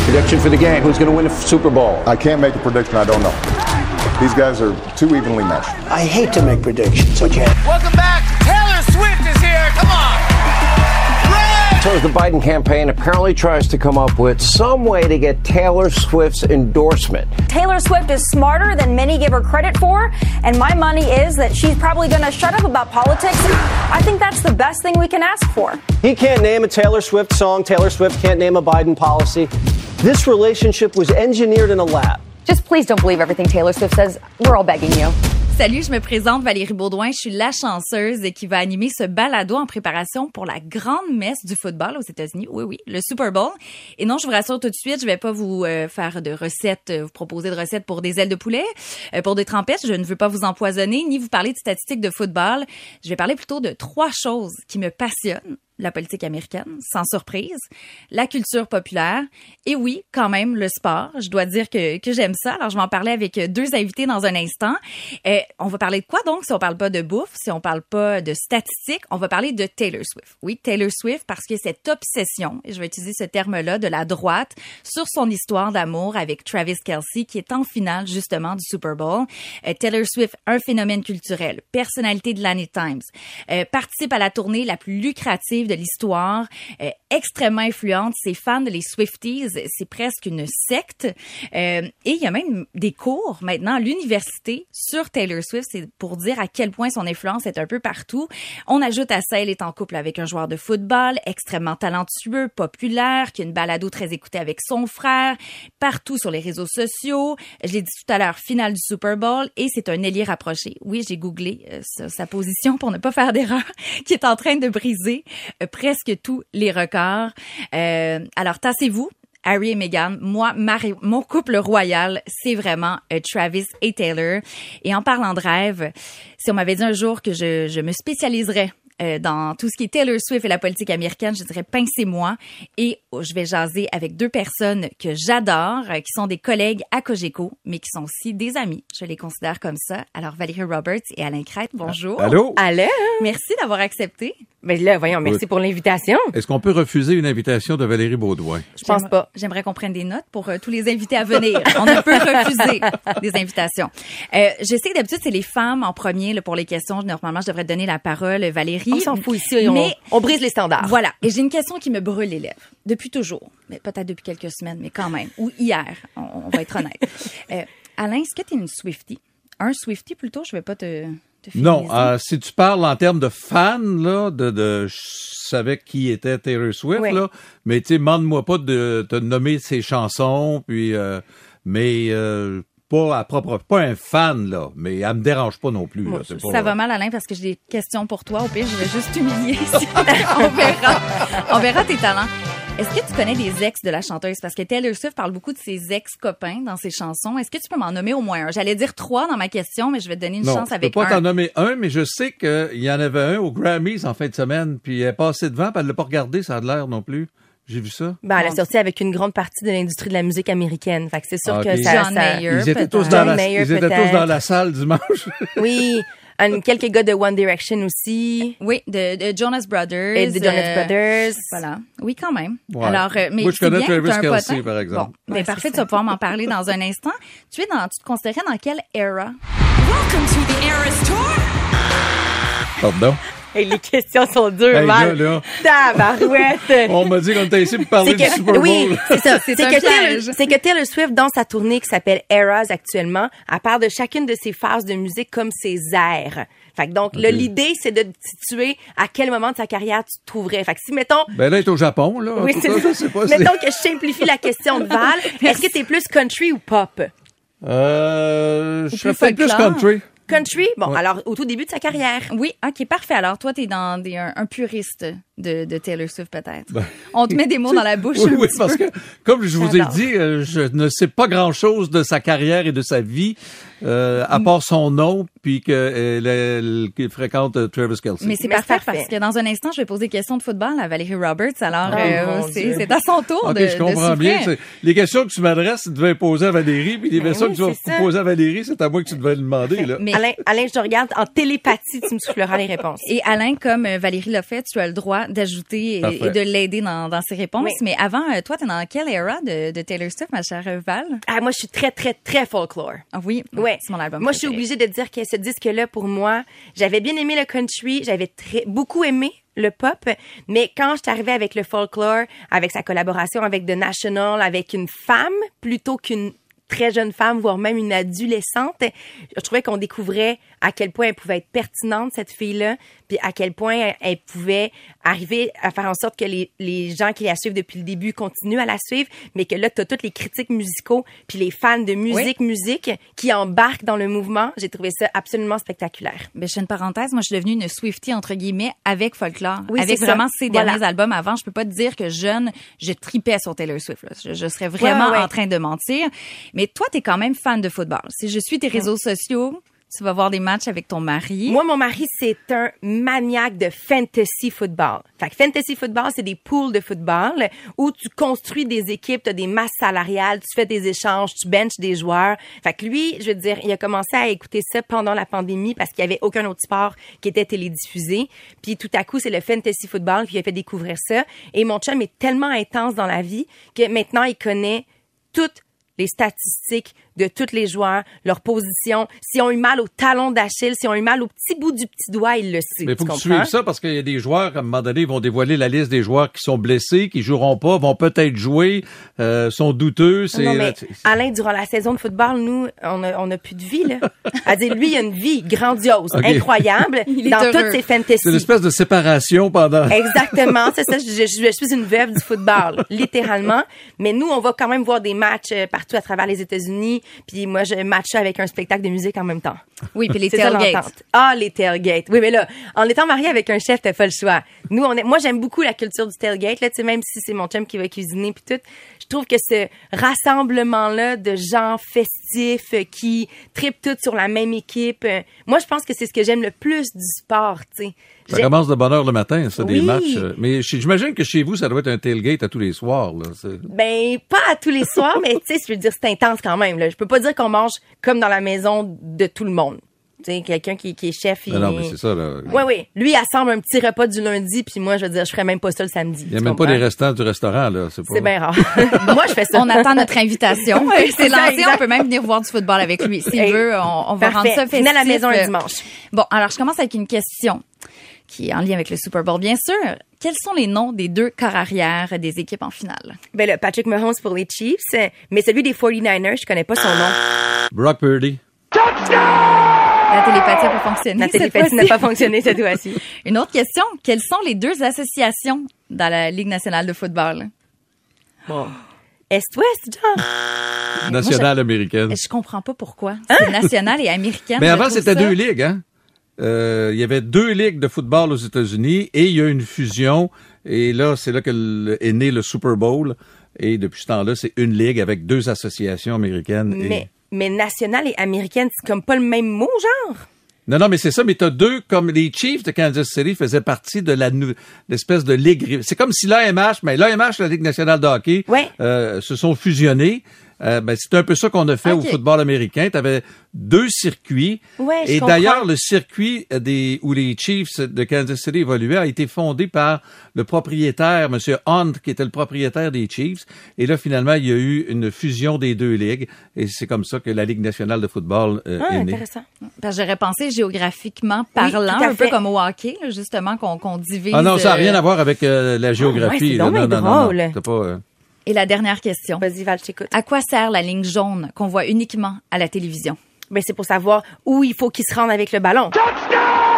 Prediction for the game. Who's going to win the Super Bowl? I can't make a prediction. I don't know. These guys are too evenly meshed. I hate to make predictions, okay? Welcome back. Taylor Swift is here. Come on. So the Biden campaign apparently tries to come up with some way to get Taylor Swift's endorsement. Taylor Swift is smarter than many give her credit for, and my money is that she's probably going to shut up about politics. I think that's the best thing we can ask for. He can't name a Taylor Swift song. Taylor Swift can't name a Biden policy. This relationship was engineered in a lab. Just please don't believe everything Taylor Swift says. We're all begging you. Salut, je me présente Valérie Baudouin. Je suis la chanceuse qui va animer ce balado en préparation pour la grande messe du football aux États-Unis. Oui, le Super Bowl. Et non, je vous rassure tout de suite, je vais pas vous faire de recettes, vous proposer de recettes pour des ailes de poulet, pour des trempettes. Je ne veux pas vous empoisonner, ni vous parler de statistiques de football. Je vais parler plutôt de 3 choses qui me passionnent. La politique américaine, sans surprise, la culture populaire et oui, quand même, le sport. Je dois dire que j'aime ça. Alors, je vais en parler avec 2 invités dans un instant. On va parler de quoi donc si on parle pas de bouffe, si on parle pas de statistiques, on va parler de Taylor Swift. Oui, Taylor Swift parce que cette obsession, et je vais utiliser ce terme-là, de la droite sur son histoire d'amour avec Travis Kelce qui est en finale justement du Super Bowl. Taylor Swift, un phénomène culturel, personnalité de l'année Times, participe à la tournée la plus lucrative de l'histoire, extrêmement influente. Ses fans, les Swifties, c'est presque une secte. Et il y a même des cours maintenant à l'université sur Taylor Swift. C'est pour dire à quel point son influence est un peu partout. On ajoute à ça, elle est en couple avec un joueur de football extrêmement talentueux, populaire, qui a une balado très écoutée avec son frère, partout sur les réseaux sociaux. Je l'ai dit tout à l'heure, finale du Super Bowl et c'est un ailier rapproché. Oui, j'ai googlé sa position pour ne pas faire d'erreur, qui est en train de briser presque tous les records. Alors, tassez-vous. Harry et Meghan, moi, mon couple royal, c'est vraiment Travis et Taylor. Et en parlant de rêve, si on m'avait dit un jour que je me spécialiserais dans tout ce qui est Taylor Swift et la politique américaine, je dirais pincez-moi. Et je vais jaser avec 2 personnes que j'adore, qui sont des collègues à Cogeco, mais qui sont aussi des amis. Je les considère comme ça. Alors, Valérie Roberts et Alain Crête, bonjour. Allô? Allô? Merci d'avoir accepté. Ben là, voyons, merci pour l'invitation. Est-ce qu'on peut refuser une invitation de Valérie Baudouin? Je pense pas. J'aimerais qu'on prenne des notes pour tous les invités à venir. On ne peut refuser des invitations. Je sais que d'habitude, c'est les femmes en premier là, pour les questions. Normalement, je devrais te donner la parole, Valérie. On s'en fout ici, on brise les standards. Voilà. Et j'ai une question qui me brûle les lèvres. Depuis toujours. Mais peut-être depuis quelques semaines, mais quand même. Ou hier. On va être honnête. Alain, est-ce que tu es une Swiftie? Un Swiftie plutôt? Je vais pas te non, si tu parles en termes de fans, là, je savais qui était Taylor Swift, oui. Là, mais tu sais, demande-moi pas de te nommer ses chansons, puis, pas un fan, là, mais elle me dérange pas non plus. Là, c'est ça va mal, Alain, parce que j'ai des questions pour toi. Au pire, je vais juste t'humilier. On verra tes talents. Est-ce que tu connais des ex de la chanteuse? Parce que Taylor Swift parle beaucoup de ses ex-copains dans ses chansons. Est-ce que tu peux m'en nommer au moins un? J'allais dire 3 dans ma question, mais je vais te donner une chance avec un. Non, je peux pas t'en nommer un, mais je sais qu'il y en avait un aux Grammys en fin de semaine, puis elle est passée devant, puis elle l'a pas regardé, ça a l'air non plus. J'ai vu ça. Ben, elle a sorti avec une grande partie de l'industrie de la musique américaine. Fait que c'est sûr que John Mayer, ils étaient tous dans la salle dimanche. Oui. Quelques gars de One Direction aussi. Oui, de Jonas Brothers. Et de Jonas Brothers. Voilà. Oui, quand même. Ouais. Alors, mais moi, je connais Travis Kelce, par Bon, exemple. ben parfait, tu vas pouvoir m'en parler dans un instant. Tu te considérais dans quelle era? Welcome to the Eras Tour. Pardon? Hey, les questions sont dures, mal. Tabarouette. On m'a dit qu'on était ici pour parler du Super Bowl. Oui, c'est ça. C'est que Taylor Swift, dans sa tournée qui s'appelle Eras actuellement, elle parle de chacune de ses phases de musique comme ses airs. Fait que donc, l'idée, c'est de te situer à quel moment de sa carrière tu te trouverais. Fait que si, mettons... Ben là, elle est au Japon, là. Oui, c'est ça. Je sais pas, mettons que je simplifie la question de Val. Est-ce que t'es plus country ou pop? Je serais peut-être plus country. Country? Bon, alors, au tout début de sa carrière. Oui, OK, parfait. Alors, toi, t'es dans un puriste de Taylor Swift, peut-être. Ben, on te met des mots dans la bouche oui, parce que, comme je vous ai dit, je ne sais pas grand-chose de sa carrière et de sa vie. à part son nom, puis qu'il fréquente Travis Kelce. Mais c'est parfait parce que dans un instant, je vais poser des questions de football à Valérie Roberts. Alors, c'est à son tour de je comprends bien. Les questions que tu m'adresses, tu devais poser à Valérie, puis les questions que tu vas poser à Valérie, c'est à moi que tu devais le demander. Là. Mais Alain, je te regarde en télépathie, tu me souffleras les réponses. Et Alain, comme Valérie l'a fait, tu as le droit d'ajouter et de l'aider dans ses réponses. Oui. Mais avant, toi, t'es dans quelle era de Taylor Swift, ma chère Val? Moi, je suis très, très, très folklore. Ah oui? Ouais. C'est mon album Moi, préféré. je suis obligée de dire que ce disque-là, pour moi, j'avais bien aimé le country, j'avais beaucoup aimé le pop, mais quand je suis arrivée avec le folklore, avec sa collaboration avec The National, avec une femme plutôt qu'une très jeune femme, voire même une adolescente, je trouvais qu'on découvrait à quel point elle pouvait être pertinente, cette fille-là, puis à quel point elle pouvait arriver à faire en sorte que les gens qui la suivent depuis le début continuent à la suivre, mais que là, tu as tous les critiques musicaux, puis les fans de musique qui embarquent dans le mouvement. J'ai trouvé ça absolument spectaculaire. Ben, je fais une parenthèse. Moi, je suis devenue une Swiftie, entre guillemets, avec folklore. Oui, avec vraiment ses derniers albums avant. Je peux pas te dire que jeune, je tripais sur Taylor Swift. Là. Je serais vraiment en train de mentir. Mais toi, t'es quand même fan de football. Si je suis tes réseaux sociaux, tu vas voir des matchs avec ton mari. Moi, mon mari, c'est un maniaque de fantasy football. Fait que fantasy football, c'est des pools de football où tu construis des équipes, tu as des masses salariales, tu fais des échanges, tu benches des joueurs. Fait que lui, je veux dire, il a commencé à écouter ça pendant la pandémie parce qu'il y avait aucun autre sport qui était télédiffusé. Puis tout à coup, c'est le fantasy football qui a fait découvrir ça. Et mon chum est tellement intense dans la vie que maintenant, il connaît toutes les statistiques de tous les joueurs, leur position. S'ils ont eu mal au talon d'Achille, s'ils ont eu mal au petit bout du petit doigt, ils le savent. Mais il faut que tu suives ça parce qu'il y a des joueurs, à un moment donné, ils vont dévoiler la liste des joueurs qui sont blessés, qui joueront pas, vont peut-être jouer, sont douteux. Non, mais Alain, durant la saison de football, nous, on a plus de vie, là. À dire, lui, il a une vie grandiose, incroyable, dans toutes ses fantasies. C'est une espèce de séparation pendant... Exactement, c'est ça. Je suis une veuve du football, littéralement. Mais nous, on va quand même voir des matchs partout à travers les États-Unis. Puis moi, je matche ça avec un spectacle de musique en même temps. Oui, puis les tailgates. Les tailgates. Oui, mais là, en étant mariée avec un chef, t'as pas le choix. Nous, moi, j'aime beaucoup la culture du tailgate. Là, tu sais, même si c'est mon chum qui va cuisiner puis tout, je trouve que ce rassemblement-là de gens festifs qui trippent tous sur la même équipe, moi, je pense que c'est ce que j'aime le plus du sport, tu sais. Ça commence de bonne heure le matin, ça, des matchs. Mais j'imagine que chez vous, ça doit être un tailgate à tous les soirs, là. Ben, pas à tous les soirs, mais tu sais, je veux dire, c'est intense quand même, là. Je peux pas dire qu'on mange comme dans la maison de tout le monde. Tu sais, quelqu'un qui est chef, Non, mais c'est ça, là. Oui. Lui, il assemble un petit repas du lundi, puis moi, je veux dire, je ferais même pas ça le samedi. Il y a même pas des restants du restaurant, là. C'est bien rare. Moi, je fais ça. On attend notre invitation. C'est lancé. On peut même venir voir du football avec lui. S'il veut, on va rendre ça festif. Venez à la maison un dimanche. Bon, alors, je commence avec une question qui est en lien avec le Super Bowl, bien sûr. Quels sont les noms des deux corps arrière des équipes en finale? Ben là, Patrick Mahomes pour les Chiefs, mais celui des 49ers, je connais pas son nom. Brock Purdy. La télépathie n'a pas fonctionné. La télépathie n'a pas fonctionné cette fois-ci. Une autre question. Quelles sont les deux associations dans la Ligue nationale de football? Bon. Est-Ouest, genre? Nationale américaine. Je comprends pas pourquoi. C'est nationale et américaine. Mais avant, c'était deux ligues, hein? Il y avait deux ligues de football aux États-Unis et il y a une fusion. Et là, c'est là que est né le Super Bowl. Et depuis ce temps-là, c'est une ligue avec deux associations américaines. Mais nationale et américaine, c'est comme pas le même mot, genre? Non, mais c'est ça, mais t'as deux, comme les Chiefs de Kansas City faisaient partie de l'espèce de ligue. C'est comme si l'AMH, la Ligue nationale de hockey, se sont fusionnés. C'est un peu ça qu'on a fait au football américain. T'avais deux circuits. Et d'ailleurs, le circuit où les Chiefs de Kansas City évoluaient a été fondé par le propriétaire, M. Hunt, qui était le propriétaire des Chiefs. Et là, finalement, il y a eu une fusion des deux ligues. Et c'est comme ça que la Ligue nationale de football est née. Intéressant. Parce que j'aurais pensé géographiquement parlant, un peu comme au hockey, là, justement, qu'on divise. Ah non, ça n'a rien à voir avec la géographie. C'est drôle. C'est pas... Et la dernière question. Vas-y, Val, je t'écoute. À quoi sert la ligne jaune qu'on voit uniquement à la télévision? Ben, c'est pour savoir où il faut qu'il se rende avec le ballon. Oui,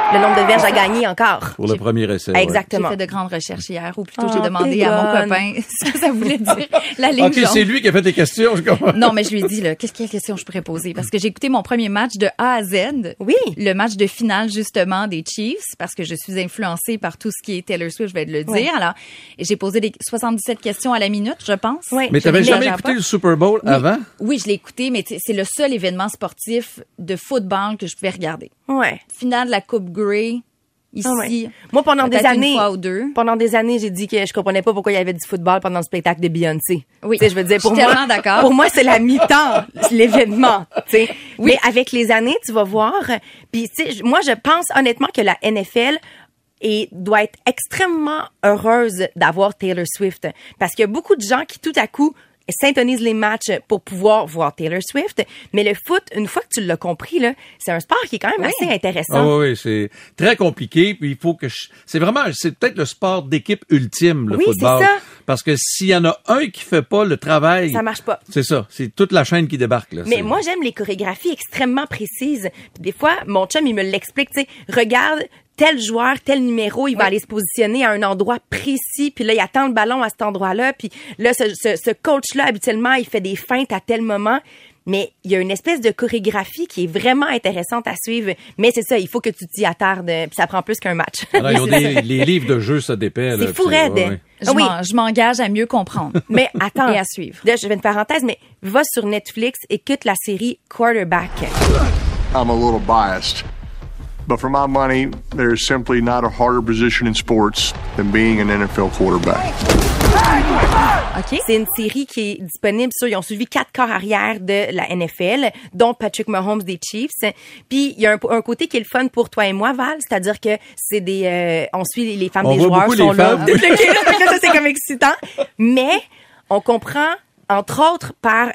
le nombre de verges à gagner encore. Pour le premier essai. Exactement. J'ai fait de grandes recherches hier, ou plutôt j'ai demandé à mon copain ça voulait dire la ligne OK, jaune. c'est lui qui a fait les questions. Je comprends. Non, mais je lui ai dit, là, quelle question je pourrais poser? Parce que j'ai écouté mon premier match de A à Z. Oui. Le match de finale, justement, des Chiefs, parce que je suis influencée par tout ce qui est Taylor Swift, je vais te le dire. Alors, et j'ai posé 77 questions à la minute, je pense. Oui. Mais t'avais jamais écouté le Super Bowl avant? Oui, je l'ai écouté, mais c'est le seul événement sportif de football que je pouvais regarder. Ouais. Finale de la Coupe Grey. Ici, ouais. Moi, pendant des peut-être années, une fois ou deux. pendant des années, j'ai dit que je comprenais pas pourquoi il y avait du football pendant le spectacle de Beyoncé. Oui. Tu sais, je veux dire, pour Je suis moi, tellement d'accord. pour moi, c'est la mi-temps, l'événement, tu sais. Oui. Mais avec les années, tu vas voir. Puis, tu sais, moi, je pense honnêtement que la NFL doit être extrêmement heureuse d'avoir Taylor Swift. Parce qu'il y a beaucoup de gens qui, tout à coup, s'intonisent les matchs pour pouvoir voir Taylor Swift. Mais le foot, une fois que tu l'as compris, là, c'est un sport qui est quand même assez intéressant. Ah oui, c'est très compliqué. Puis il faut que c'est peut-être le sport d'équipe ultime, le football. C'est ça. Parce que s'il y en a un qui fait pas le travail, ça marche pas. C'est ça. C'est toute la chaîne qui débarque, là. Mais moi, j'aime les chorégraphies extrêmement précises. Puis des fois, mon chum, il me l'explique, tu sais, regarde, tel joueur, tel numéro, il va aller se positionner à un endroit précis, puis là, il attend le ballon à cet endroit-là, puis là, ce coach-là, habituellement, il fait des feintes à tel moment. Mais il y a une espèce de chorégraphie qui est vraiment intéressante à suivre. Mais c'est ça, il faut que tu t'y attardes, puis ça prend plus qu'un match. Alors, ils ont les livres de jeu, ça dépend. C'est fou raide. Ouais. Je m'engage à mieux comprendre. Mais attends. Et à suivre. Là, je fais une parenthèse, mais va sur Netflix, écoute la série Quarterback. I'm a little biased. But for my money, there is simply not a harder position in sports than being an NFL quarterback. Okay. C'est une série qui est disponible sur, ils ont suivi 4 corps arrière de la NFL, dont Patrick Mahomes des Chiefs. Puis il y a un côté qui est le fun pour toi et moi, Val, c'est-à-dire que c'est on suit les femmes des joueurs sont là. Ça c'est comme excitant. Mais on comprend entre autres par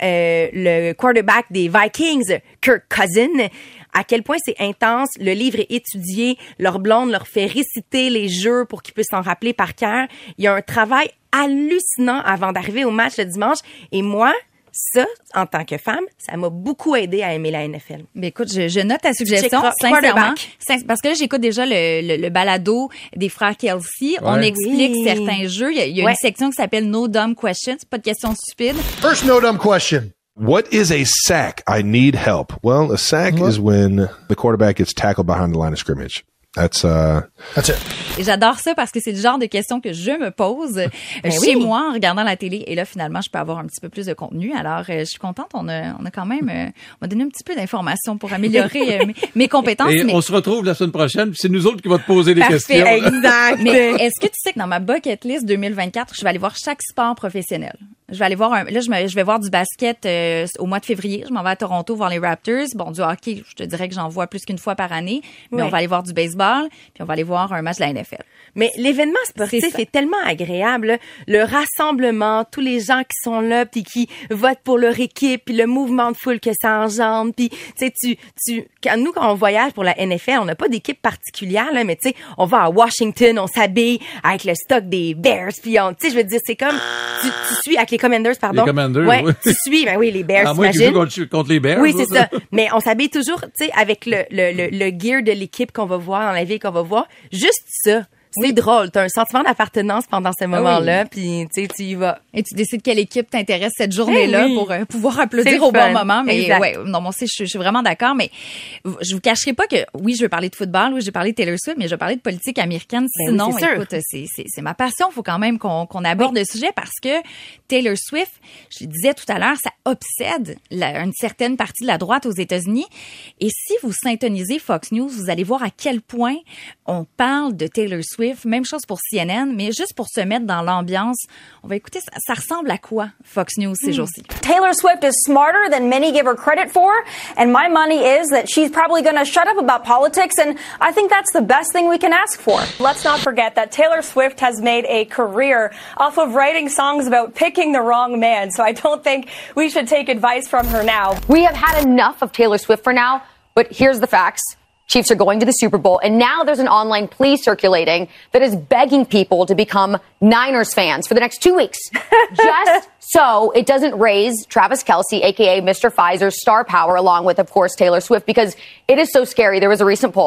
le quarterback des Vikings, Kirk Cousins, à quel point c'est intense. Le livre est étudié. Leur blonde leur fait réciter les jeux pour qu'ils puissent s'en rappeler par cœur. Il y a un travail hallucinant avant d'arriver au match le dimanche. Et moi, ça, en tant que femme, ça m'a beaucoup aidé à aimer la NFL. Mais écoute, je note ta suggestion, sincèrement. Parce que là, j'écoute déjà le balado des frères Kelsey. Ouais. On explique certains jeux. Il y a une section qui s'appelle No Dumb Questions. Pas de questions stupides. First no dumb question. What is a sack? I need help. Well, a sack is when the quarterback gets tackled behind the line of scrimmage. That's it. Et j'adore ça parce que c'est le genre de questions que je me pose chez moi en regardant la télé. Et là, finalement, je peux avoir un petit peu plus de contenu. Alors, je suis contente. On a quand même, on m'a donné un petit peu d'informations pour améliorer mes compétences. Et on se retrouve la semaine prochaine. C'est nous autres qui va te poser des questions. Exact. Mais est-ce que tu sais que dans ma bucket list 2024, je vais aller voir chaque sport professionnel? Je vais aller voir je vais voir du basket au mois de février. Je m'en vais à Toronto voir les Raptors. Bon, du hockey, je te dirais que j'en vois plus qu'une fois par année. Mais on va aller voir du baseball, puis on va aller voir un match de la NFL. Mais l'événement sportif est tellement agréable. Là. Le rassemblement, tous les gens qui sont là, puis qui votent pour leur équipe, puis le mouvement de foule que ça engendre. Puis, tu sais, quand on voyage pour la NFL, on n'a pas d'équipe particulière, là, mais tu sais, on va à Washington, on s'habille avec le stock des Bears, puis tu sais, je veux dire, c'est comme, tu suis avec les Commanders, pardon. Les Commanders, ouais. Oui. Tu suis, ben oui, les Bears, à moins qu'ils jouent contre les Bears. Oui, c'est ça. Mais on s'habille toujours, tu sais, avec le gear de l'équipe qu'on va voir, dans la ville qu'on va voir. Juste ça. C'est drôle, t'as un sentiment d'appartenance pendant ce moment-là, puis tu sais, tu y vas. Et tu décides quelle équipe t'intéresse cette journée-là pour pouvoir applaudir au bon moment. Mais ouais, non, moi aussi, je suis vraiment d'accord. Mais je vous cacherai pas que oui, je veux parler de football, oui, je vais parler de Taylor Swift, mais je vais parler de politique américaine. Sinon, oui, écoute, c'est ma passion. Il faut quand même qu'on aborde le sujet parce que Taylor Swift, je le disais tout à l'heure, ça obsède une certaine partie de la droite aux États-Unis. Et si vous syntonisez Fox News, vous allez voir à quel point on parle de Taylor Swift. Même chose pour CNN, mais juste pour se mettre dans l'ambiance, on va écouter, ça ressemble à quoi, Fox News, ces jours-ci? Taylor Swift is smarter than many give her credit for, and my money is that she's probably going to shut up about politics, and I think that's the best thing we can ask for. Let's not forget that Taylor Swift has made a career off of writing songs about picking the wrong man, so I don't think we should take advice from her now. We have had enough of Taylor Swift for now, but here's the facts. Chiefs are going to the Super Bowl, and now there's an online plea circulating that is begging people to become Niners fans for the next 2 weeks, just so it doesn't raise Travis Kelce, a.k.a. Mr. Pfizer's star power, along with, of course, Taylor Swift, because it is so scary. There was a recent poll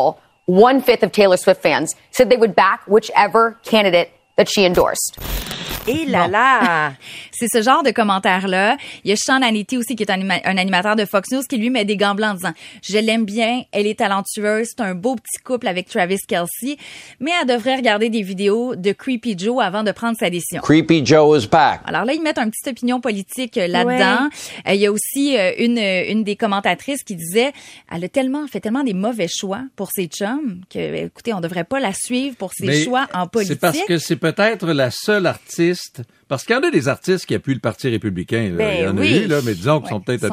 1/5 of Taylor Swift fans said they would back whichever candidate that she endorsed. Et là là! C'est ce genre de commentaires-là. Il y a Sean Hannity aussi, qui est un animateur de Fox News, qui lui met des gants blancs en disant « Je l'aime bien, elle est talentueuse, c'est un beau petit couple avec Travis Kelce, mais elle devrait regarder des vidéos de Creepy Joe avant de prendre sa décision. » Creepy Joe is back. Alors là, ils mettent une petite opinion politique là-dedans. Il y a aussi une des commentatrices qui disait « Elle a fait tellement des mauvais choix pour ses chums que, écoutez, on devrait pas la suivre pour ses choix en politique. » C'est parce que c'est peut-être la seule artiste. Parce qu'il y en a des artistes qui appuient le Parti républicain. Là. Il y en a eu, là, mais disons qu'ils sont peut-être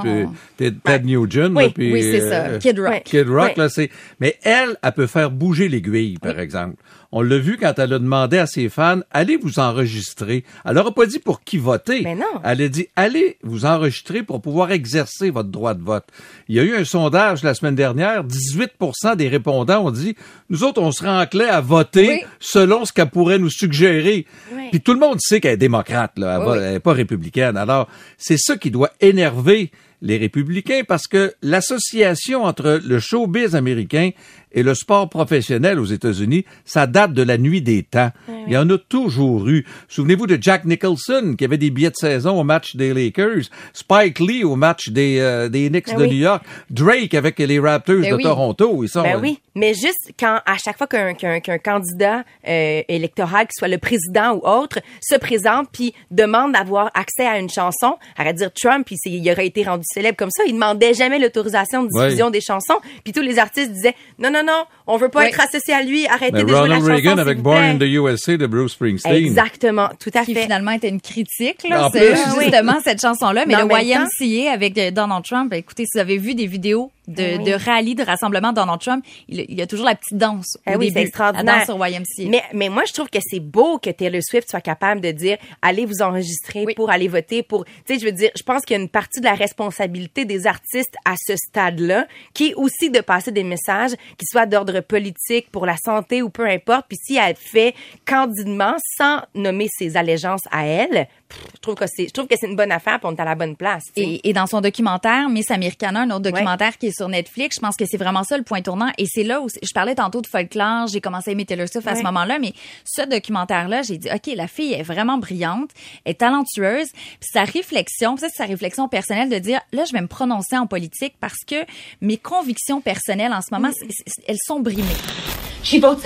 Ted Nugent. Oui, là, puis, oui, c'est ça. Kid Rock. Kid Rock, là, c'est. Mais elle peut faire bouger l'aiguille, par exemple. On l'a vu quand elle a demandé à ses fans, allez vous enregistrer. Elle n'aura pas dit pour qui voter. Mais non. Elle a dit, allez vous enregistrer pour pouvoir exercer votre droit de vote. Il y a eu un sondage la semaine dernière, 18% des répondants ont dit, nous autres, on serait enclins à voter selon ce qu'elle pourrait nous suggérer. Puis tout le monde sait qu'elle est démocrate, là. Elle n'est pas républicaine. Alors, c'est ça qui doit énerver les républicains parce que l'association entre le showbiz américain et le sport professionnel aux États-Unis, ça date de la nuit des temps. Il y en a toujours eu. Souvenez-vous de Jack Nicholson qui avait des billets de saison au match des Lakers, Spike Lee au match des Knicks de New York, Drake avec les Raptors de Toronto. Ils sont, mais juste quand à chaque fois qu'un candidat électoral, qu'il soit le président ou autre, se présente puis demande d'avoir accès à une chanson, arrête de dire Trump, puis il aurait été rendu célèbre comme ça, il demandait jamais l'autorisation de diffusion des chansons, puis tous les artistes disaient non, on veut pas être associé à lui, arrêtez de jouer la chanson. Ronald Reagan avec Born in the USA de Bruce Springsteen. Exactement, tout à fait. Qui finalement était une critique, là, c'est justement cette chanson-là, mais le YMCA avec Donald Trump, écoutez, si vous avez vu des vidéos de rallye, de rassemblement de Donald Trump, il y a toujours la petite danse au début, c'est extraordinaire. la danse sur YMCA. Mais moi, je trouve que c'est beau que Taylor Swift soit capable de dire allez vous enregistrer pour aller voter pour, tu sais, je veux dire, je pense qu'il y a une partie de la responsabilité des artistes à ce stade-là qui est aussi de passer des messages qui soient d'ordre politique pour la santé ou peu importe, puis si elle fait candidement sans nommer ses allégeances à elle, je trouve que c'est une bonne affaire pour on est à la bonne place. Et dans son documentaire Miss Americana, un autre documentaire qui est sur Netflix, je pense que c'est vraiment ça le point tournant. Et c'est là où je parlais tantôt de folklore, j'ai commencé à aimer Taylor Swift à ce moment-là, mais ce documentaire-là, j'ai dit, OK, la fille est vraiment brillante, est talentueuse, puis sa réflexion personnelle de dire, là, je vais me prononcer en politique parce que mes convictions personnelles en ce moment, elles sont brimées. She votes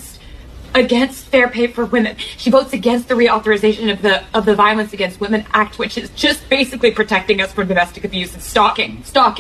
against fair pay for women. She votes against the reauthorization of the Violence Against Women Act, which is just basically protecting us from domestic abuse and stalking.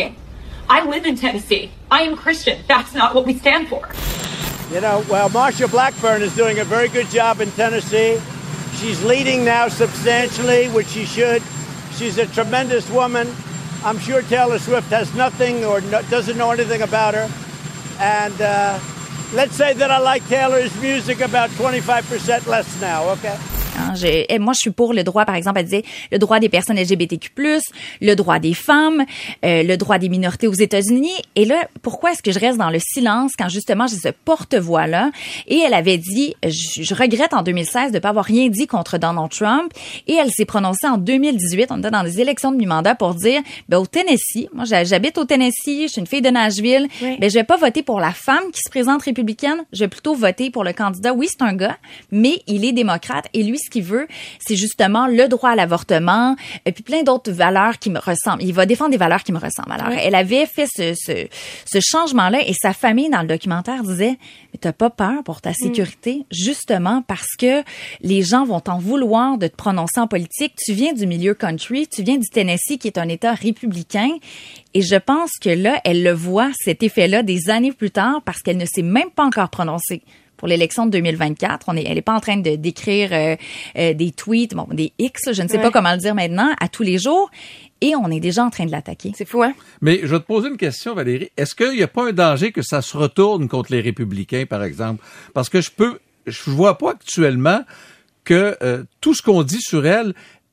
I live in Tennessee. I am Christian. That's not what we stand for. You know, well, Marsha Blackburn is doing a very good job in Tennessee. She's leading now substantially, which she should. She's a tremendous woman. I'm sure Taylor Swift has nothing or doesn't know anything about her. And let's say that I like Taylor's music about 25% less now, okay? Moi, je suis pour le droit, par exemple, elle disait le droit des personnes LGBTQ+, le droit des femmes, le droit des minorités aux États-Unis. Et là, pourquoi est-ce que je reste dans le silence quand justement j'ai ce porte-voix-là? Et elle avait dit, je regrette en 2016 de pas avoir rien dit contre Donald Trump. Et elle s'est prononcée en 2018, on était dans les élections de mi-mandat pour dire, au Tennessee, moi j'habite au Tennessee, je suis une fille de Nashville, je vais pas voter pour la femme qui se présente républicaine, je vais plutôt voter pour le candidat. Oui, c'est un gars, mais il est démocrate et lui, ce qu'il veut, c'est justement le droit à l'avortement et puis plein d'autres valeurs qui me ressemblent. Il va défendre des valeurs qui me ressemblent. Alors, elle avait fait ce changement-là et sa famille, dans le documentaire, disait « Mais t'as pas peur pour ta sécurité, justement parce que les gens vont t'en vouloir de te prononcer en politique. Tu viens du milieu country, tu viens du Tennessee, qui est un État républicain. » Et je pense que là, elle le voit, cet effet-là, des années plus tard, parce qu'elle ne s'est même pas encore prononcée pour l'élection de 2024. Elle est pas en train de d'écrire des tweets, des X, je ne sais pas comment le dire maintenant, à tous les jours. Et on est déjà en train de l'attaquer. C'est fou, hein? Mais je vais te poser une question, Valérie. Est-ce qu'il n'y a pas un danger que ça se retourne contre les républicains, par exemple? Parce que je vois pas actuellement que tout ce qu'on dit sur elle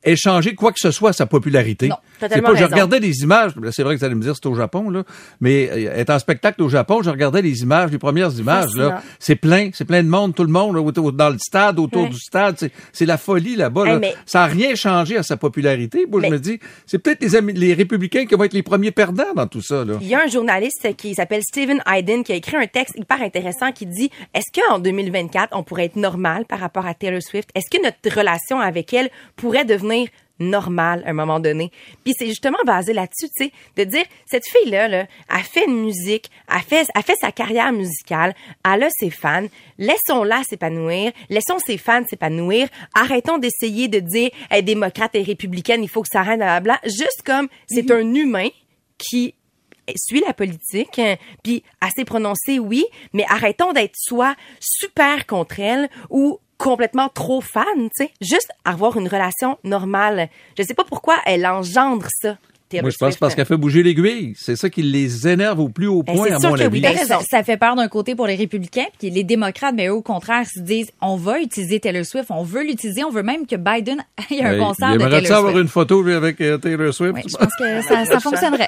échanger quoi que ce soit à sa popularité. Non, totalement raison. Je regardais des images, là, c'est vrai que vous allez me dire c'est au Japon, là, mais être en spectacle au Japon, je regardais les images, les premières images, là, c'est plein de monde, tout le monde, là, dans le stade, autour du stade, c'est la folie là-bas. Là. Ça n'a rien changé à sa popularité. Moi, je me dis, c'est peut-être les républicains qui vont être les premiers perdants dans tout ça. Là. Il y a un journaliste qui s'appelle Stephen Hayden qui a écrit un texte hyper intéressant qui dit, est-ce qu'en 2024, on pourrait être normal par rapport à Taylor Swift? Est-ce que notre relation avec elle pourrait devenir normal à un moment donné? Puis c'est justement basé là-dessus, tu sais, de dire, cette fille-là, là, elle fait une musique, elle fait sa carrière musicale, elle a ses fans, laissons-la s'épanouir, laissons ses fans s'épanouir, arrêtons d'essayer de dire, hey, démocrate et républicaine, il faut que ça arrête, blablabla, juste comme c'est un humain qui suit la politique, puis assez prononcé, oui, mais arrêtons d'être soit super contre elle ou complètement trop fan, tu sais. Juste avoir une relation normale. Je sais pas pourquoi elle engendre ça. Moi, je pense parce qu'elle fait bouger l'aiguille. C'est ça qui les énerve au plus haut point, à mon avis. Oui, ça fait peur d'un côté pour les républicains, puis les démocrates, mais eux, au contraire, se disent, on va utiliser Taylor Swift, on veut l'utiliser, on veut même que Biden ait un concert de Taylor Swift. Avoir une photo avec Taylor Swift? Oui, je pense que ça fonctionnerait.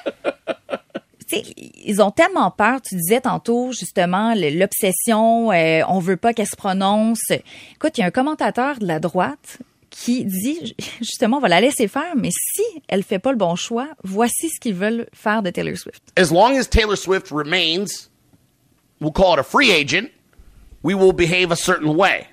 Ils ont tellement peur, tu disais tantôt, justement, l'obsession, on veut pas qu'elle se prononce. Écoute, il y a un commentateur de la droite qui dit, justement, on va la laisser faire, mais si elle fait pas le bon choix, voici ce qu'ils veulent faire de Taylor Swift. As long as Taylor Swift remains, we'll call it a free agent, we will behave a certain way.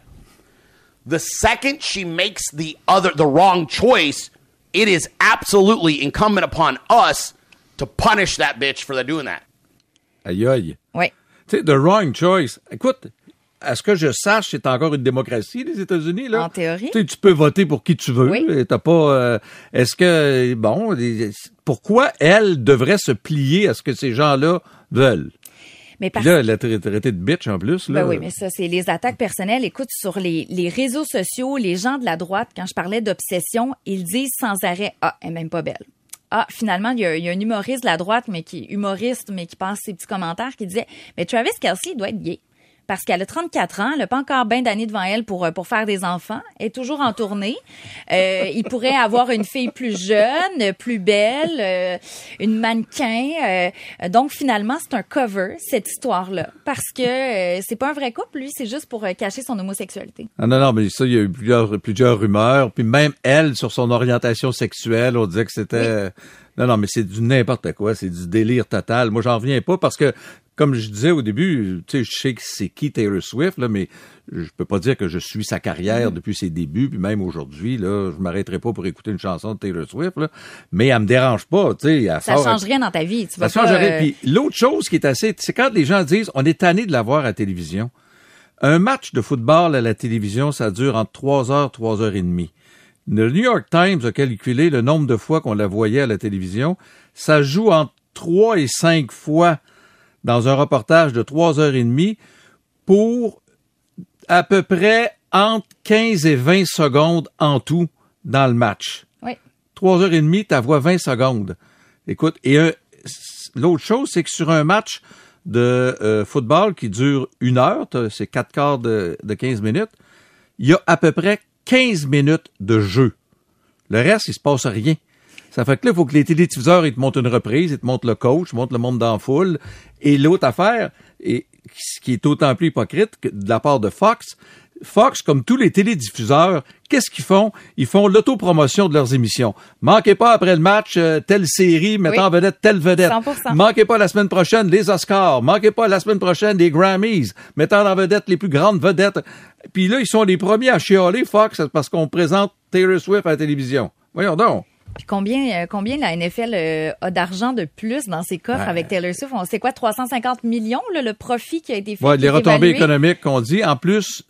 The second she makes the wrong choice, it is absolutely incumbent upon us to punish that bitch for doing that. Aïe, aïe. Oui. Tu sais, the wrong choice. Écoute, à ce que je sache, c'est encore une démocratie, les États-Unis, là. En théorie. Tu peux voter pour qui tu veux. Oui. T'as pas, est-ce que, bon, pourquoi elle devrait se plier à ce que ces gens-là veulent? Mais là, elle a traité de bitch en plus. Là. Ben oui, mais ça, c'est les attaques personnelles. Écoute, sur les réseaux sociaux, les gens de la droite, quand je parlais d'obsession, ils disent sans arrêt, ah, elle est même pas belle. Ah, finalement, il y a un humoriste de la droite, mais qui passe ses petits commentaires, qui disait, mais Travis Kelce doit être gay. Parce qu'elle a 34 ans, elle n'a pas encore bien d'années devant elle pour faire des enfants. Elle est toujours en tournée. Il pourrait avoir une fille plus jeune, plus belle, une mannequin. Donc, finalement, c'est un cover, cette histoire-là. Parce que c'est pas un vrai couple, lui, c'est juste pour cacher son homosexualité. Ah non, mais ça, il y a eu plusieurs rumeurs. Puis même elle, sur son orientation sexuelle, on disait que c'était... Oui. Non, mais c'est du n'importe quoi. C'est du délire total. Moi, j'en reviens pas parce que comme je disais au début, tu sais, je sais que c'est qui Taylor Swift, là, mais je peux pas dire que je suis sa carrière depuis ses débuts, puis même aujourd'hui, là, je m'arrêterai pas pour écouter une chanson de Taylor Swift, là, mais elle me dérange pas, tu sais. Ça change rien dans ta vie, tu vas pas... Ça change rien. Puis l'autre chose qui est assez, c'est quand les gens disent, on est tanné de la voir à la télévision. Un match de football à la télévision, ça dure entre 3 heures, 3 heures et demie. Le New York Times a calculé le nombre de fois qu'on la voyait à la télévision. Ça joue entre 3 et 5 fois dans un reportage de 3 heures et demie pour à peu près entre 15 et 20 secondes en tout dans le match. Oui. 3 heures et demie, ta voix 20 secondes. Écoute, et l'autre chose, c'est que sur un match de football qui dure 1 heure, c'est 4 quarts de 15 minutes, il y a à peu près 15 minutes de jeu. Le reste, il se passe rien. Ça fait que là, il faut que les télédiffuseurs, ils te montrent une reprise, ils te montrent le coach, ils te montrent le monde dans la foule. Et l'autre affaire, et ce qui est d'autant plus hypocrite que de la part de Fox, comme tous les télédiffuseurs, qu'est-ce qu'ils font? Ils font l'autopromotion de leurs émissions. Manquez pas après le match telle série mettant en vedette telle vedette. 100%. Manquez pas la semaine prochaine les Oscars. Manquez pas la semaine prochaine les Grammys mettant en vedette les plus grandes vedettes. Puis là, ils sont les premiers à chialer, Fox, parce qu'on présente Taylor Swift à la télévision. Voyons donc. Puis combien la NFL a d'argent de plus dans ses coffres avec Taylor Swift? On sait quoi, 350 millions, là, le profit qui a été fait? Ouais, les retombées économiques qu'on dit. En plus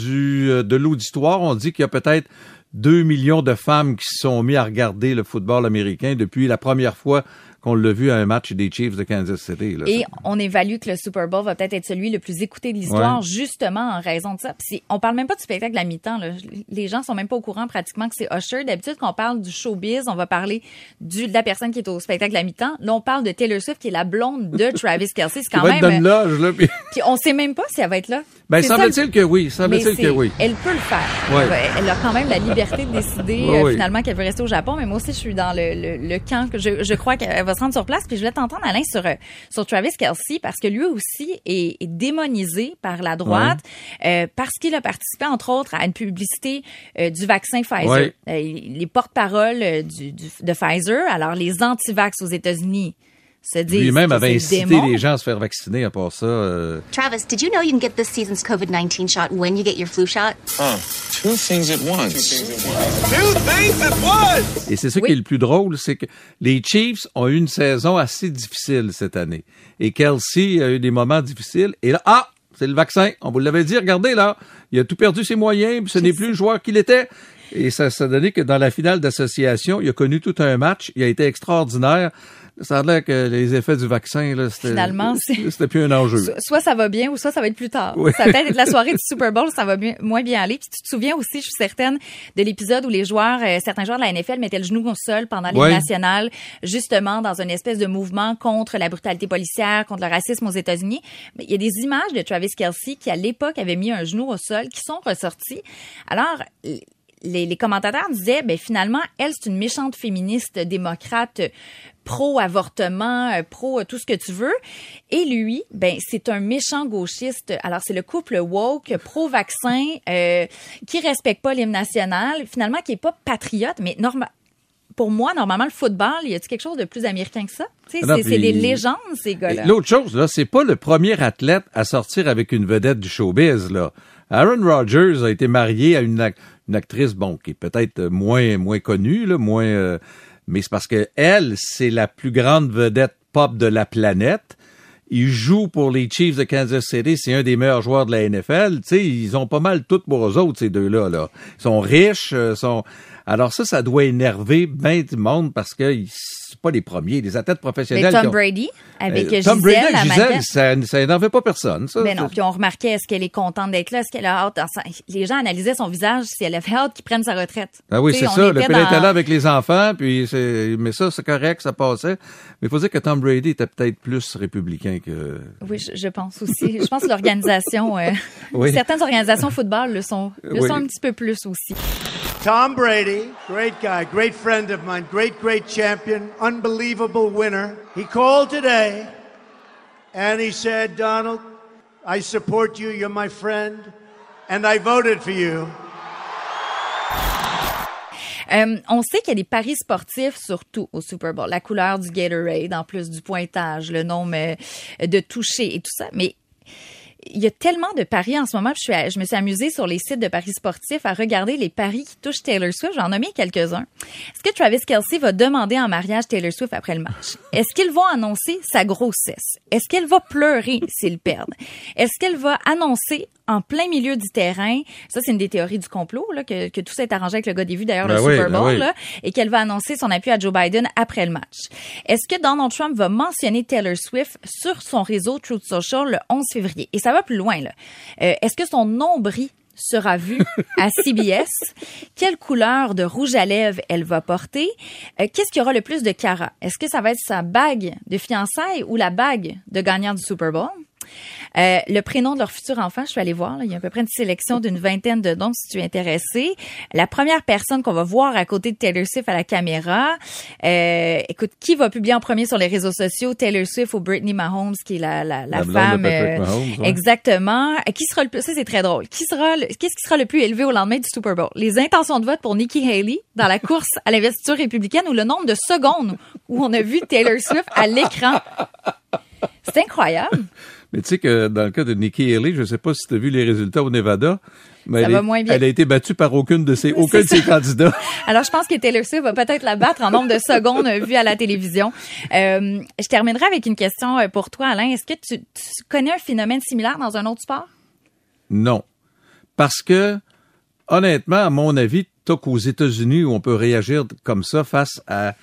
de l'auditoire, on dit qu'il y a peut-être 2 millions de femmes qui se sont mis à regarder le football américain depuis la première fois qu'on l'a vu à un match des Chiefs de Kansas City. Là. Et on évalue que le Super Bowl va peut-être être celui le plus écouté de l'histoire, justement en raison de ça. Puis on parle même pas du spectacle à mi-temps. Là. Les gens sont même pas au courant pratiquement que c'est Usher. D'habitude, quand on parle du showbiz, on va parler de la personne qui est au spectacle à mi-temps. Là, on parle de Taylor Swift, qui est la blonde de Travis Kelce. C'est quand même... Dans une loge, là, puis on sait même pas si elle va être là. Ben, semble-t-il que oui. Que oui. Elle peut le faire. Ouais. Elle a quand même la liberté de décider finalement qu'elle veut rester au Japon. Mais moi aussi, je suis dans le camp que je crois qu'elle va se rendre sur place. Puis je voulais t'entendre, Alain, sur Travis Kelce, parce que lui aussi est démonisé par la droite parce qu'il a participé, entre autres, à une publicité du vaccin Pfizer. Les porte-paroles de Pfizer, alors les anti-vax aux États-Unis, se disent lui-même avait incité les gens à se faire vacciner à part ça. Travis, did you know you can get this season's COVID-19 shot when you get your flu shot? Two things at once. Et c'est ça qui est le plus drôle, c'est que les Chiefs ont eu une saison assez difficile cette année. Et Kelce a eu des moments difficiles. Et là, c'est le vaccin. On vous l'avait dit, regardez là, il a tout perdu ses moyens, puis ce n'est plus le joueur qu'il était. Et ça a donné que dans la finale d'association, il a connu tout un match. Il a été extraordinaire. Ça a l'air que les effets du vaccin, là, c'était plus un enjeu. Soit ça va bien ou soit ça va être plus tard. Oui. Ça va peut-être être la soirée du Super Bowl, ça va moins bien aller. Puis tu te souviens aussi, je suis certaine, de l'épisode où les joueurs, certains joueurs de la NFL mettaient le genou au sol pendant l'hymne national, justement dans une espèce de mouvement contre la brutalité policière, contre le racisme aux États-Unis. Mais il y a des images de Travis Kelce qui, à l'époque, avait mis un genou au sol, qui sont ressorties. Alors, les commentateurs disaient, finalement, elle, c'est une méchante féministe démocrate pro-avortement, pro tout ce que tu veux. Et lui, c'est un méchant gauchiste. Alors, c'est le couple woke, pro-vaccin, qui respecte pas l'hymne national, finalement, qui est pas patriote, mais pour moi, normalement, le football, y a-t-il quelque chose de plus américain que ça? C'est des légendes, ces gars-là. L'autre chose, là, c'est pas le premier athlète à sortir avec une vedette du showbiz, là. Aaron Rodgers a été marié à une actrice, qui est peut-être moins connue, là, mais c'est parce que elle, c'est la plus grande vedette pop de la planète. Il joue pour les Chiefs de Kansas City, c'est un des meilleurs joueurs de la NFL. Tu sais, ils ont pas mal tout pour eux autres, ces deux-là, là. Ils sont riches, Alors ça doit énerver bien du monde parce que c'est pas les premiers, les athlètes professionnels. Mais Tom Brady avec Gisèle. Tom Brady avec Gisèle, ça énervait pas personne, ça. Mais non, puis on remarquait, est-ce qu'elle est contente d'être là, est-ce qu'elle a hâte. Les gens analysaient son visage si elle avait hâte qu'il prenne sa retraite. Ah oui, c'est ça. Le père était là avec les enfants, mais ça, c'est correct, ça passait. Mais il faut dire que Tom Brady était peut-être plus républicain que... Oui, je pense aussi. Je pense que l'organisation, certaines organisations football le sont un petit peu plus aussi. Tom Brady, great guy, great friend of mine, great champion, unbelievable winner. He called today and he said, Donald, I support you, you're my friend, and I voted for you. On sait qu'il y a des paris sportifs surtout au Super Bowl. La couleur du Gatorade, en plus du pointage, le nombre de touchés et tout ça. Mais il y a tellement de paris en ce moment. Je me suis amusée sur les sites de paris sportifs à regarder les paris qui touchent Taylor Swift. J'en ai nommé quelques-uns. Est-ce que Travis Kelce va demander en mariage Taylor Swift après le match? Est-ce qu'ils vont annoncer sa grossesse? Est-ce qu'elle va pleurer s'ils perdent? Est-ce qu'elle va annoncer en plein milieu du terrain, ça c'est une des théories du complot, là, que tout s'est arrangé avec le gars des vues, d'ailleurs, le Super Bowl, là, et qu'elle va annoncer son appui à Joe Biden après le match. Est-ce que Donald Trump va mentionner Taylor Swift sur son réseau Truth Social le 11 février? Et ça va plus loin, là. Est-ce que son nombril sera vu à CBS? Quelle couleur de rouge à lèvres elle va porter? Qu'est-ce qui aura le plus de carats? Est-ce que ça va être sa bague de fiançailles ou la bague de gagnant du Super Bowl? Le prénom de leur futur enfant, je suis allée voir, là, il y a à peu près une sélection d'une vingtaine de noms si tu es intéressé. La première personne qu'on va voir à côté de Taylor Swift à la caméra, écoute, qui va publier en premier sur les réseaux sociaux, Taylor Swift ou Brittany Mahomes, qui est la femme, Mahomes, exactement. Qui sera le plus, ça c'est très drôle. Qu'est-ce qui sera le plus élevé au lendemain du Super Bowl? Les intentions de vote pour Nikki Haley dans la course à l'investiture républicaine ou le nombre de secondes où on a vu Taylor Swift à l'écran? C'est incroyable. Mais tu sais que dans le cas de Nikki Haley, je ne sais pas si tu as vu les résultats au Nevada, mais elle a été battue par aucun de ses candidats. Alors, je pense que Taylor Swift va peut-être la battre en nombre de secondes vues à la télévision. Je terminerai avec une question pour toi, Alain. Est-ce que tu connais un phénomène similaire dans un autre sport? Non. Parce que, honnêtement, à mon avis, tant qu'aux États-Unis où on peut réagir comme ça face à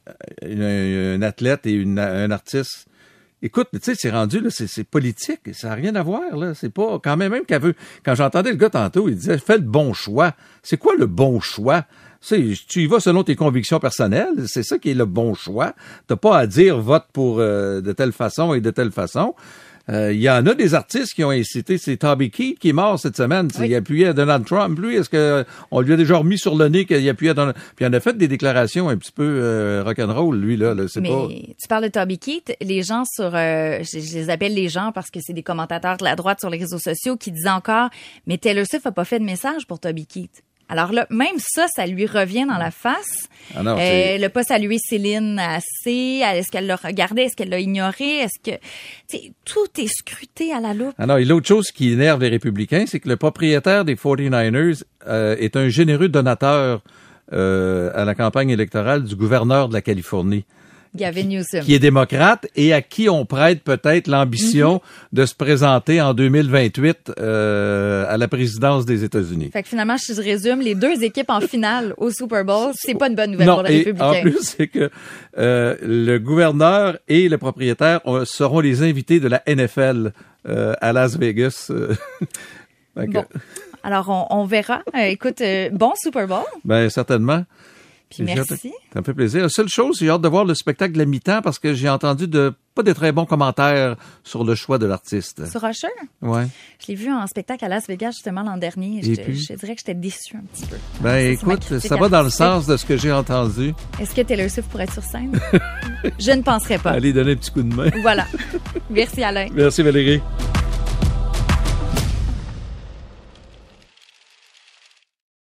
un athlète et un artiste. Écoute, tu sais, c'est rendu, là, c'est politique. Ça n'a rien à voir, là. C'est pas, quand même qu'elle veut. Quand j'entendais le gars tantôt, il disait, fais le bon choix. C'est quoi le bon choix? Tu y vas selon tes convictions personnelles. C'est ça qui est le bon choix. T'as pas à dire vote pour de telle façon et de telle façon. Il y en a des artistes qui ont incité. C'est Toby Keith qui est mort cette semaine. Oui. Il appuyait à Donald Trump. Lui, est-ce que on lui a déjà remis sur le nez qu'il appuyait à Donald Trump? Puis il en a fait des déclarations un petit peu rock'n'roll, lui, là. C'est mais pas... tu parles de Toby Keith. Les gens sur... je les appelle les gens parce que c'est des commentateurs de la droite sur les réseaux sociaux qui disaient encore « Mais Taylor Swift a pas fait de message pour Toby Keith. » Alors là, même ça lui revient dans la face. Ah non, elle n'a pas salué Céline assez. Est-ce qu'elle l'a regardé? Est-ce qu'elle l'a ignoré? Est-ce que... tout est scruté à la loupe. Ah non, et l'autre chose qui énerve les républicains, c'est que le propriétaire des 49ers est un généreux donateur à la campagne électorale du gouverneur de la Californie. Gavin Newsom. Qui est démocrate et à qui on prête peut-être l'ambition de se présenter en 2028 à la présidence des États-Unis. Fait que finalement, si je résume, les deux équipes en finale au Super Bowl, c'est pas une bonne nouvelle pour les républicains. En plus, c'est que le gouverneur et le propriétaire seront les invités de la NFL à Las Vegas. Bon. Alors, on verra. Écoute, bon Super Bowl. Ben certainement. Puis merci. Ça me fait plaisir. La seule chose, j'ai hâte de voir le spectacle de la mi-temps parce que j'ai entendu pas de très bons commentaires sur le choix de l'artiste. Sur Usher? Ouais. Je l'ai vu en spectacle à Las Vegas justement l'an dernier. Je dirais que j'étais déçue un petit peu. Ben écoute, ça va dans le sens de ce que j'ai entendu. Est-ce que Taylor Swift pourrait être sur scène? Je ne penserais pas. Allez, donner un petit coup de main. Voilà. Merci Alain. Merci Valérie.